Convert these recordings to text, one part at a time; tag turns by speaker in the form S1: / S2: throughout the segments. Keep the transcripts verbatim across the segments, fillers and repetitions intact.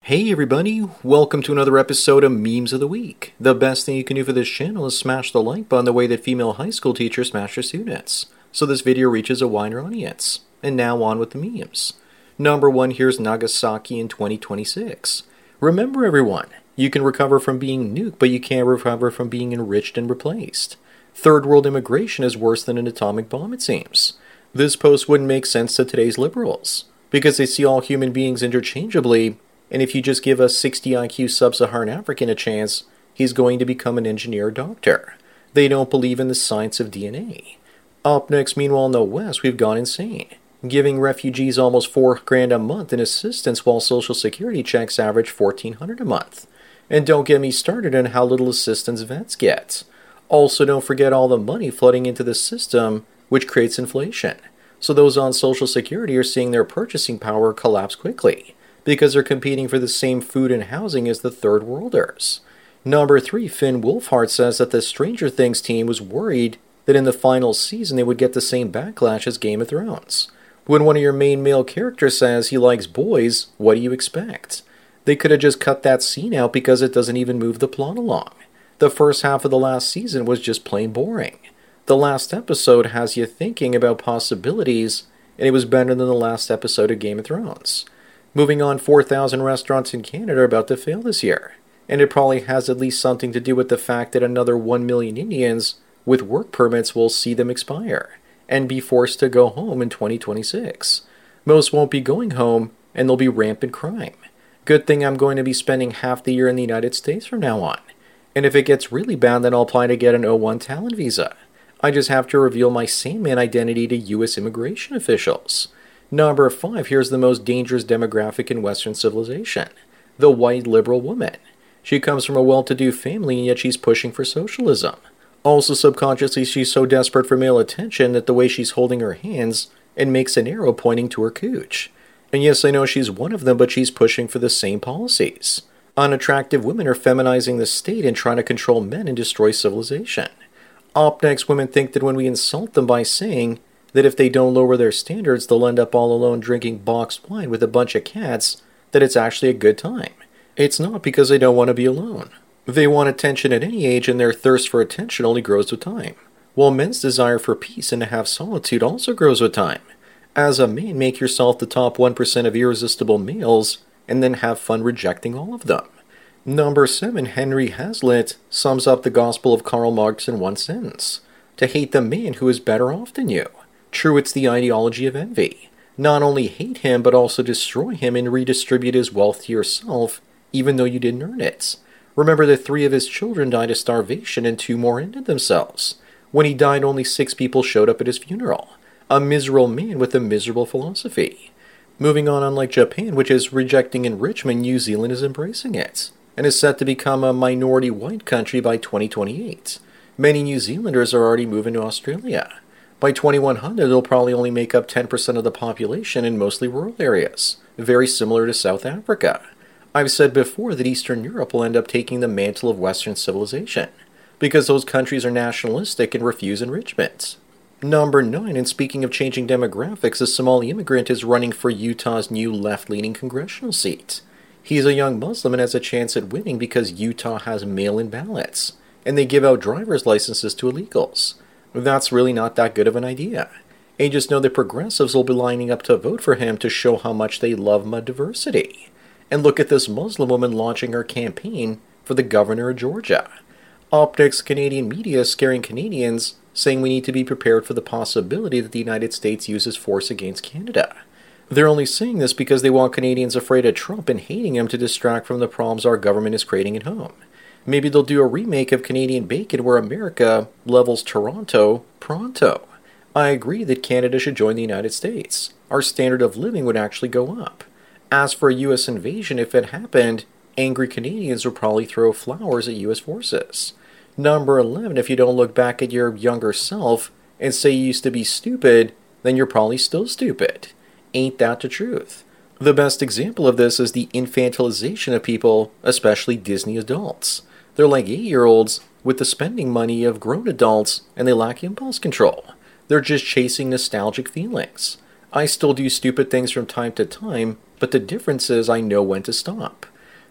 S1: Hey everybody, welcome to another episode of Memes of the Week. The best thing you can do for this channel is smash the like button the way that female high school teachers smash their students, so this video reaches a wider audience. And now on with the memes. Number one, here's Nagasaki in twenty twenty-six. Remember everyone, you can recover from being nuked, but you can't recover from being enriched and replaced. Third world immigration is worse than an atomic bomb, it seems. This post wouldn't make sense to today's liberals, because they see all human beings interchangeably. And if you just give a sixty I Q sub-Saharan African a chance, he's going to become an engineer or doctor. They don't believe in the science of D N A. Up next, meanwhile in the West, we've gone insane, giving refugees almost four grand a month in assistance while Social Security checks average fourteen hundred a month. And don't get me started on how little assistance vets get. Also, don't forget all the money flooding into the system, which creates inflation. So those on Social Security are seeing their purchasing power collapse quickly, because they're competing for the same food and housing as the third worlders. Number three, Finn Wolfhard says that the Stranger Things team was worried that in the final season they would get the same backlash as Game of Thrones. When one of your main male characters says he likes boys, what do you expect? They could have just cut that scene out because it doesn't even move the plot along. The first half of the last season was just plain boring. The last episode has you thinking about possibilities, and it was better than the last episode of Game of Thrones. Moving on, four thousand restaurants in Canada are about to fail this year, and it probably has at least something to do with the fact that another one million Indians with work permits will see them expire and be forced to go home in twenty twenty-six. Most won't be going home, and there'll be rampant crime. Good thing I'm going to be spending half the year in the United States from now on, and if it gets really bad, then I'll apply to get an O one talent visa. I just have to reveal my Sandman identity to U S immigration officials. Number five, here's the most dangerous demographic in Western civilization. The white liberal woman. She comes from a well-to-do family and yet she's pushing for socialism. Also subconsciously, she's so desperate for male attention that the way she's holding her hands and makes an arrow pointing to her cooch. And yes, I know she's one of them, but she's pushing for the same policies. Unattractive women are feminizing the state and trying to control men and destroy civilization. Up next, women think that when we insult them by saying that if they don't lower their standards, they'll end up all alone drinking boxed wine with a bunch of cats, that it's actually a good time. It's not because they don't want to be alone. They want attention at any age, and their thirst for attention only grows with time, while men's desire for peace and to have solitude also grows with time. As a man, make yourself the top one percent of irresistible males, and then have fun rejecting all of them. Number seven, Henry Hazlitt sums up the gospel of Karl Marx in one sentence: to hate the man who is better off than you. True, it's the ideology of envy. Not only hate him, but also destroy him and redistribute his wealth to yourself, even though you didn't earn it. Remember that three of his children died of starvation and two more ended themselves. When he died, only six people showed up at his funeral. A miserable man with a miserable philosophy. Moving on, unlike Japan, which is rejecting enrichment, New Zealand is embracing it, and is set to become a minority white country by twenty twenty-eight. Many New Zealanders are already moving to Australia. By twenty-one hundred, it'll probably only make up ten percent of the population in mostly rural areas, very similar to South Africa. I've said before that Eastern Europe will end up taking the mantle of Western civilization, because those countries are nationalistic and refuse enrichment. Number nine, and speaking of changing demographics, a Somali immigrant is running for Utah's new left-leaning congressional seat. He's a young Muslim and has a chance at winning because Utah has mail-in ballots, and they give out driver's licenses to illegals. That's really not that good of an idea. And just know that progressives will be lining up to vote for him to show how much they love my diversity. And look at this Muslim woman launching her campaign for the governor of Georgia. Up next, Canadian media is scaring Canadians, saying we need to be prepared for the possibility that the United States uses force against Canada. They're only saying this because they want Canadians afraid of Trump and hating him to distract from the problems our government is creating at home. Maybe they'll do a remake of Canadian Bacon where America levels Toronto pronto. I agree that Canada should join the United States. Our standard of living would actually go up. As for a U S invasion, if it happened, angry Canadians would probably throw flowers at U S forces. Number eleven, if you don't look back at your younger self and say you used to be stupid, then you're probably still stupid. Ain't that the truth? The best example of this is the infantilization of people, especially Disney adults. They're like eight-year-olds with the spending money of grown adults, and they lack impulse control. They're just chasing nostalgic feelings. I still do stupid things from time to time, but the difference is I know when to stop.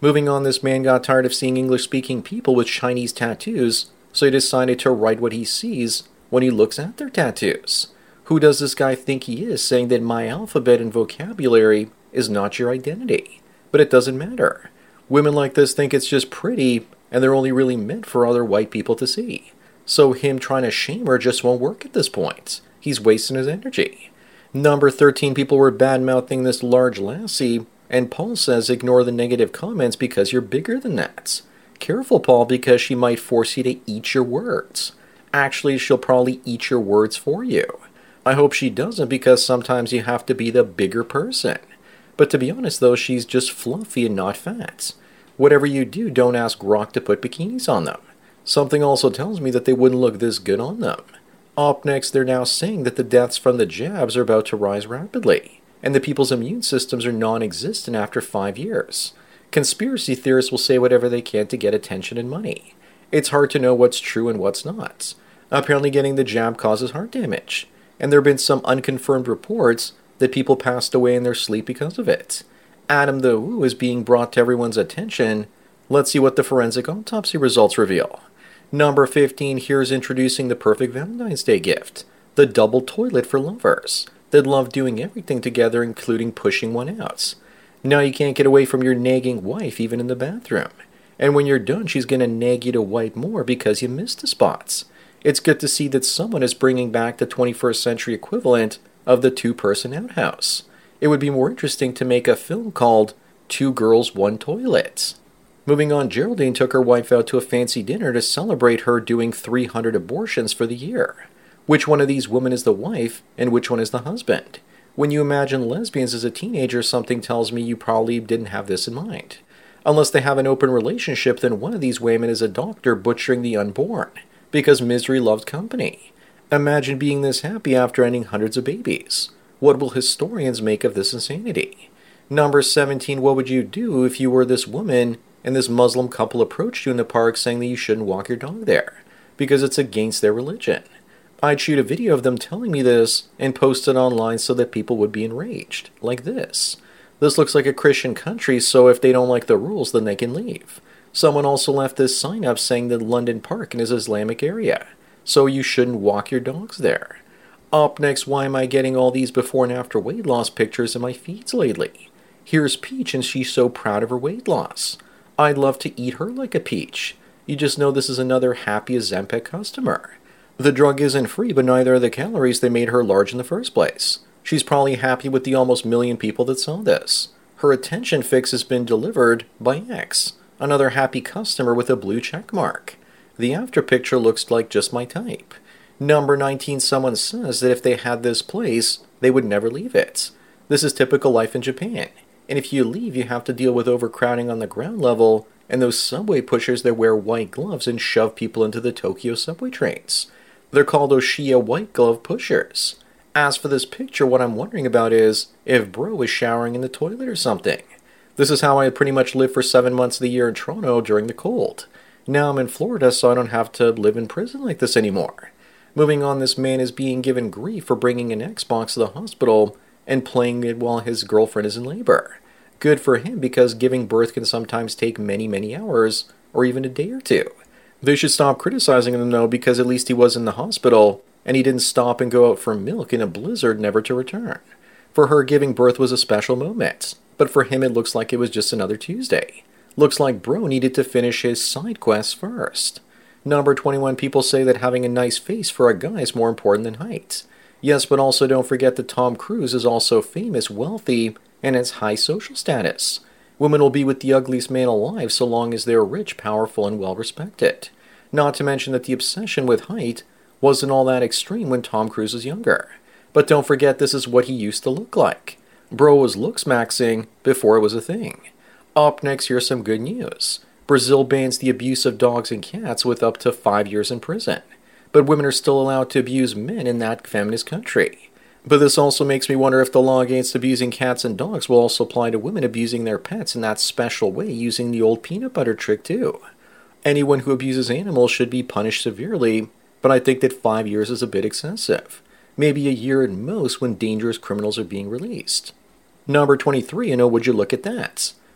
S1: Moving on, this man got tired of seeing English-speaking people with Chinese tattoos, so he decided to write what he sees when he looks at their tattoos. Who does this guy think he is, saying that my alphabet and vocabulary is not your identity? But it doesn't matter. Women like this think it's just pretty, and they're only really meant for other white people to see. So him trying to shame her just won't work at this point. He's wasting his energy. Number thirteen, people were bad-mouthing this large lassie, and Paul says ignore the negative comments because you're bigger than that. Careful, Paul, because she might force you to eat your words. Actually, she'll probably eat your words for you. I hope she doesn't, because sometimes you have to be the bigger person. But to be honest, though, she's just fluffy and not fat. Whatever you do, don't ask Rock to put bikinis on them. Something also tells me that they wouldn't look this good on them. Up next, they're now saying that the deaths from the jabs are about to rise rapidly, and the people's immune systems are non-existent after five years. Conspiracy theorists will say whatever they can to get attention and money. It's hard to know what's true and what's not. Apparently getting the jab causes heart damage, and there have been some unconfirmed reports that people passed away in their sleep because of it. Adam the Wu is being brought to everyone's attention. Let's see what the forensic autopsy results reveal. Number fifteen, here's introducing the perfect Valentine's Day gift. The double toilet for lovers that love doing everything together, including pushing one out. Now you can't get away from your nagging wife even in the bathroom. And when you're done, she's going to nag you to wipe more because you missed the spots. It's good to see that someone is bringing back the twenty-first century equivalent of the two-person outhouse. It would be more interesting to make a film called Two Girls, One Toilet. Moving on, Geraldine took her wife out to a fancy dinner to celebrate her doing three hundred abortions for the year. Which one of these women is the wife, and which one is the husband? When you imagine lesbians as a teenager, something tells me you probably didn't have this in mind. Unless they have an open relationship, then one of these women is a doctor butchering the unborn, because misery loves company. Imagine being this happy after ending hundreds of babies. What will historians make of this insanity? Number seventeen, what would you do if you were this woman and this Muslim couple approached you in the park saying that you shouldn't walk your dog there because it's against their religion? I'd shoot a video of them telling me this and post it online so that people would be enraged, like this. This looks like a Christian country, so if they don't like the rules, then they can leave. Someone also left this sign up saying that London Park is an Islamic area, so you shouldn't walk your dogs there. Up next, why am I getting all these before and after weight loss pictures in my feeds lately? Here's Peach, and she's so proud of her weight loss. I'd love to eat her like a peach. You just know this is another happy Ozempic customer. The drug isn't free, but neither are the calories that made her large in the first place. She's probably happy with the almost million people that saw this. Her attention fix has been delivered by X, another happy customer with a blue check mark. The after picture looks like just my type. Number nineteen, someone says that if they had this place, they would never leave it. This is typical life in Japan, and if you leave, you have to deal with overcrowding on the ground level and those subway pushers that wear white gloves and shove people into the Tokyo subway trains. They're called Oshiya white glove pushers. As for this picture, what I'm wondering about is if bro is showering in the toilet or something. This is how I pretty much lived for seven months of the year in Toronto during the cold. Now I'm in Florida, so I don't have to live in prison like this anymore. Moving on, this man is being given grief for bringing an Xbox to the hospital and playing it while his girlfriend is in labor. Good for him, because giving birth can sometimes take many, many hours, or even a day or two. They should stop criticizing him, though, because at least he was in the hospital, and he didn't stop and go out for milk in a blizzard never to return. For her, giving birth was a special moment, but for him it looks like it was just another Tuesday. Looks like bro needed to finish his side quests first. Number twenty-one, people say that having a nice face for a guy is more important than height. Yes, but also don't forget that Tom Cruise is also famous, wealthy, and has high social status. Women will be with the ugliest man alive so long as they're rich, powerful, and well-respected. Not to mention that the obsession with height wasn't all that extreme when Tom Cruise was younger. But don't forget, this is what he used to look like. Bro was looks maxing before it was a thing. Up next, here's some good news. Brazil bans the abuse of dogs and cats with up to five years in prison. But women are still allowed to abuse men in that feminist country. But this also makes me wonder if the law against abusing cats and dogs will also apply to women abusing their pets in that special way, using the old peanut butter trick too. Anyone who abuses animals should be punished severely, but I think that five years is a bit excessive. Maybe a year at most when dangerous criminals are being released. Number twenty-three, and oh, would you look at that?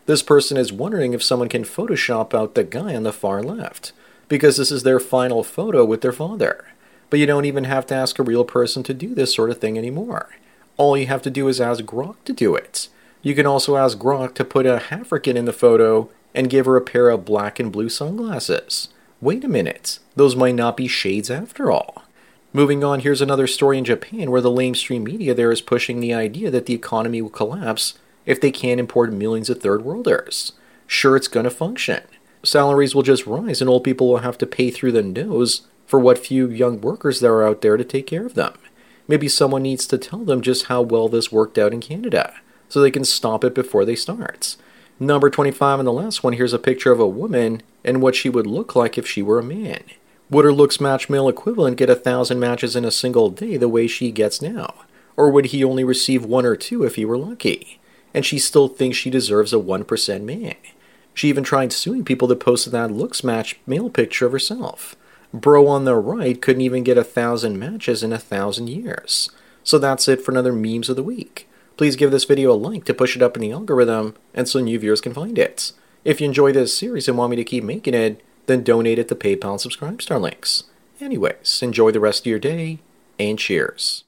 S1: This person is wondering if someone can Photoshop out the guy on the far left, because this is their final photo with their father. But you don't even have to ask a real person to do this sort of thing anymore. All you have to do is ask Grok to do it. You can also ask Grok to put a African in the photo and give her a pair of black and blue sunglasses. Wait a minute, those might not be shades after all. Moving on, here's another story in Japan where the lamestream media there is pushing the idea that the economy will collapse if they can't import millions of third worlders. Sure, it's gonna function. Salaries will just rise and old people will have to pay through the nose for what few young workers there are out there to take care of them. Maybe someone needs to tell them just how well this worked out in Canada, so they can stop it before they start. Number twenty-five on the last one, here's a picture of a woman and what she would look like if she were a man. Would her looks match male equivalent get a thousand matches in a single day the way she gets now? Or would he only receive one or two if he were lucky? And she still thinks she deserves a one percent man. She even tried suing people that posted that looks match male picture of herself. Bro on the right couldn't even get a thousand matches in a thousand years. So that's it for another Memes of the Week. Please give this video a like to push it up in the algorithm and so new viewers can find it. If you enjoy this series and want me to keep making it, then donate it to PayPal and Subscribestar links. Anyways, enjoy the rest of your day, and cheers.